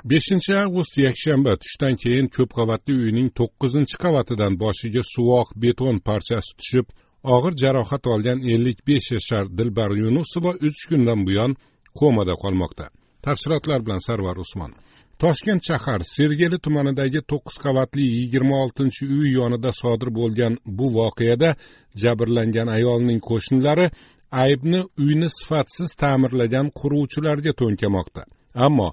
5 avgust yakshanba tushdan keyin ko'p qavatli uyning 9-qavatidan boshiga suvoq beton parchasi tushib, og'ir jarohat olgan 55 yashar Dilbar Yunusova 3 kundan buyon komada qolmoqda. Tafsilotlar bilan Sarvar Usmon. Toshkent shahar Sergeli tumanidagi 9 qavatli 26-uy yonida sodir bo'lgan bu voqeada jabrlangan ayolning qo'shnilari aybni uyni sifatsiz ta'mirlagan quruvchilarga to'nkamoqda. Ammo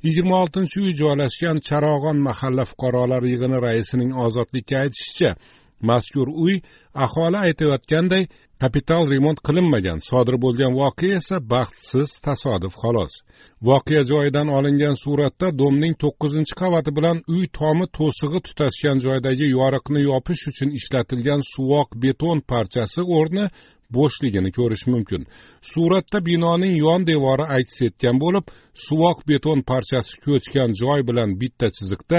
26-uy joylashgan Charog'on mahalla fuqarolar yig'ini raisining Ozodlikka aytishicha, mazkur uy aholi aytayotganday kapital remont qilinmagan. Sodir bo'lgan voqea esa baxtsiz tasodif xolos. Voqea joyidan olingan suratda domning 9-qavati bilan uy tomi to'sig'i tutashgan joydagi yoriqni yopish uchun ishlatilgan suvoq beton parchasi o'rni bo'shligini ko'rish mumkin. Suratda binoning yon devori aks etgan bo'lib, suvoq beton parchasi ko'chgan joy bilan bitta chiziqda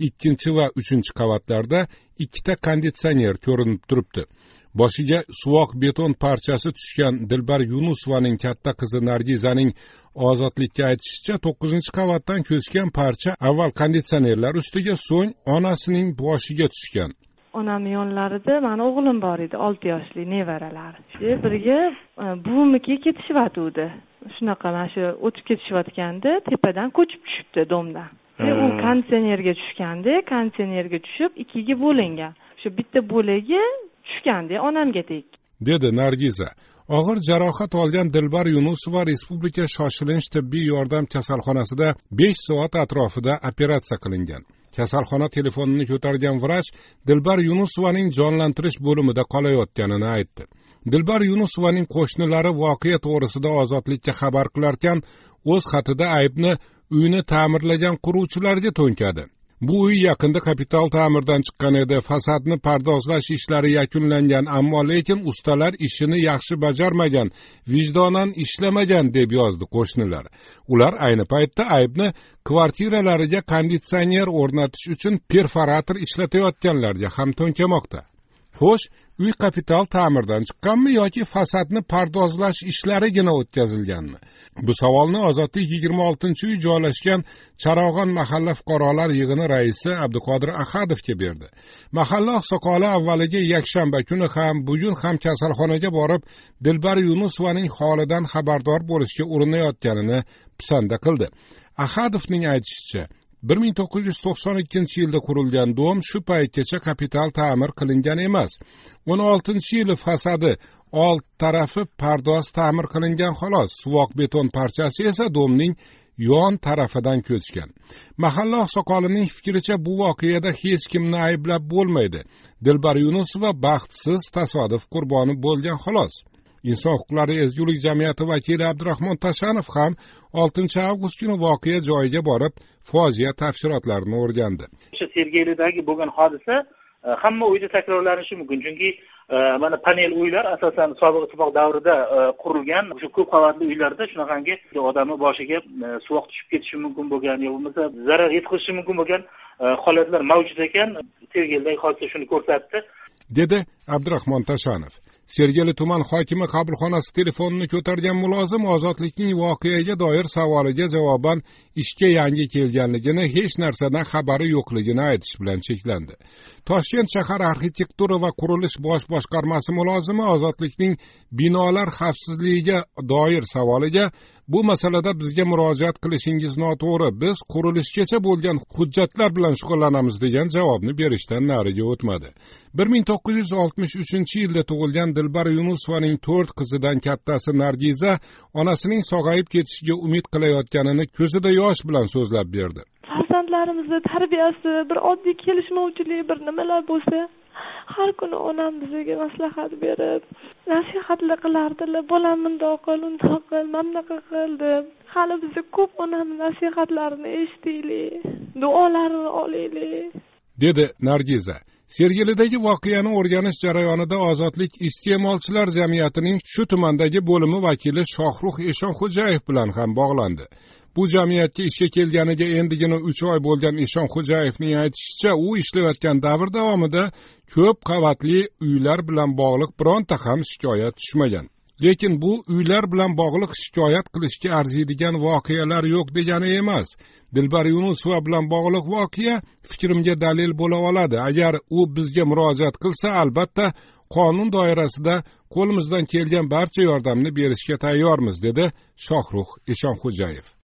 2 va 3-qavatlarda 2ta konditsioner ko'rinib turibdi. Boshiga suvoq beton parchasi tushgan Dilbar Yunusovaning katta qizi Nargizaning Ozodlikka aytishicha, 9-qavatdan ko'chgan parcha avval konditsionerlar ustiga, so'ng onasining boshiga tushgan. Onam yonlarida mani o'g'lim bor edi, 6 yoshli nevaralar. Birga buvimnikiga ketishayotdi. Shunaqa mana shu o'tib ketishayotganda tepadan ko'chib tushibdi domdan. U konditsionerga tushganda, konditsionerga tushib 2ga bo'lingan. Shu bitta bo'lagi tushganda onamga tek. Dedi Nargiza. Og'ir jarohat olgan Dilbar Yunusova Respublika shoshilinch tibbiy yordam kasalxonasida 5 soat atrofida operatsiya qilingan. Kasalxona telefonini ko'targan vrach Dilbar Yunusovaning jonlantirish bo'limida qolayotganini aytdi. Dilbar Yunusovaning qo'shnilari voqea to'g'risida Ozodlikka xabar qilarkan, o'z xatida aybni uyni ta'mirlagan quruvchilarga to'nkadi. Bu uy yaqinda kapital ta'mirdan chiqqan edi. Fasadni pardozlash ishlari yakunlangan, ammo lekin ustalar ishini yaxshi bajarmagan, vijdonan ishlamagan deb yozdi qo'shnilar. Ular ayni paytda aybni kvartiralariga konditsioner o'rnatish uchun perforator ishlatayotganlarga ham to'nkamoqda. Xo'sh, uy kapital ta'mirdan chiqqanmi yoki fasadni pardozlash ishlarigina o'tkazilganmi? Bu savolni Ozodlik 26-uy joylashgan Charog'on mahalla fuqarolar yig'ini raisi Abduqodir Ahadovga berdi. Mahalla oqsoqoli avvaliga yakshanba kuni ham, bugun ham kasalxonaga borib, Dilbar Yunusovaning holidan xabardor bo'lishga urinayotganini pisanda qildi. Ahadovning aytishicha, 1992-yilda qurilgan dom shu paytgacha kapital ta'mir qilingan emas. 16-yili fasadi old tarafi pardoz ta'mir qilingan xolos. Suvoq beton parchasi esa domning yon tarafidan ko'chgan. Mahalla oqsoqolining fikricha, bu voqeada hech kimni ayblab bo'lmaydi. Dilbar Yunusova baxtsiz tasodif qurboni bo'lgan xolos. Inson huquqlari ezgulik jamiyati vakili Abdurahmon Tashanov ham 6-avgust kuni voqea joyiga borib, fojia tafsilotlarini o'rgandi. O'sha Sergelidagi bo'lgan hodisa hamma uyda takrorlanishi mumkin, chunki mana panel uylar asosan sobiq ittifoq davrida qurilgan. O'sha ko'p qavatli uylarda shunaqangi odamning boshiga suvoq tushib ketishi mumkin bo'lgan, yo bo'lmasa zarar yetkazishi mumkin bo'lgan holatlar mavjud ekan. Sergelidagi hodisa shuni ko'rsatdi, dedi Abdurahmon Tashanov. Sergeli tuman hokimi qabulxonasi telefonini ko'targan mulozim Ozodlikning voqeaga doir savoliga javoban ishga yangi kelganligini, hech narsadan xabari yo'qligini aytish bilan cheklandi. Toshkent shahar arxitektura va qurilish bosh boshqarmasi mulozimi Ozodlikning binolar xavfsizligiga doir savoliga, bu masalada bizga murojaat qilishingiz noto'g'ri, biz qurilishgacha bo'lgan hujjatlar bilan shug'ullanamiz degan javobni berishdan nariga o'tmadi. 1963-yilda tug'ilgan Dilbar Yunusovaning 4 qizidan kattasi Nargiza onasining sog'ayib ketishiga umid qilayotganini ko'zida yosh bilan so'zlab berdi. Farzandlarimizni tarbiyasi, bir oddiy kelishmovchilik, bir nimalar bo'lsa, har kuni onam bizga maslahat berib, nasihatlar qilardilar. Bolam bundoq qil, undoq qil, mamnaqa qil deb. Hali biz ko'p onamning nasihatlarini eshitaylik, duolarini olaylik, dedi Nargiza. Sergelidagi voqeani o'rganish jarayonida Ozodlik iste'molchilar jamiyatining shu tumandagi bo'limi vakili Shohrux Eshonxo'jayev bilan ham bog'landi. Bu jamiyatga ishga kelganiga endigina 3 oy bo'lgan Eshonxo'jayevning aytishicha, u ishlayotgan davr davomida ko'p qavatli uylar bilan bog'liq bironta ham shikoyat tushmagan. lekin bu uylar bilan bog'liq shikoyat qilishga arziydigan voqealar yo'q degani emas. Dilbar Yunusova bilan bog'liq voqea fikrimga dalil bo'la oladi. Agar u bizga murojaat qilsa, albatta qonun doirasida qo'limizdan kelgan barcha yordamni berishga tayyormiz, dedi Shohrux Eshonxo'jayev.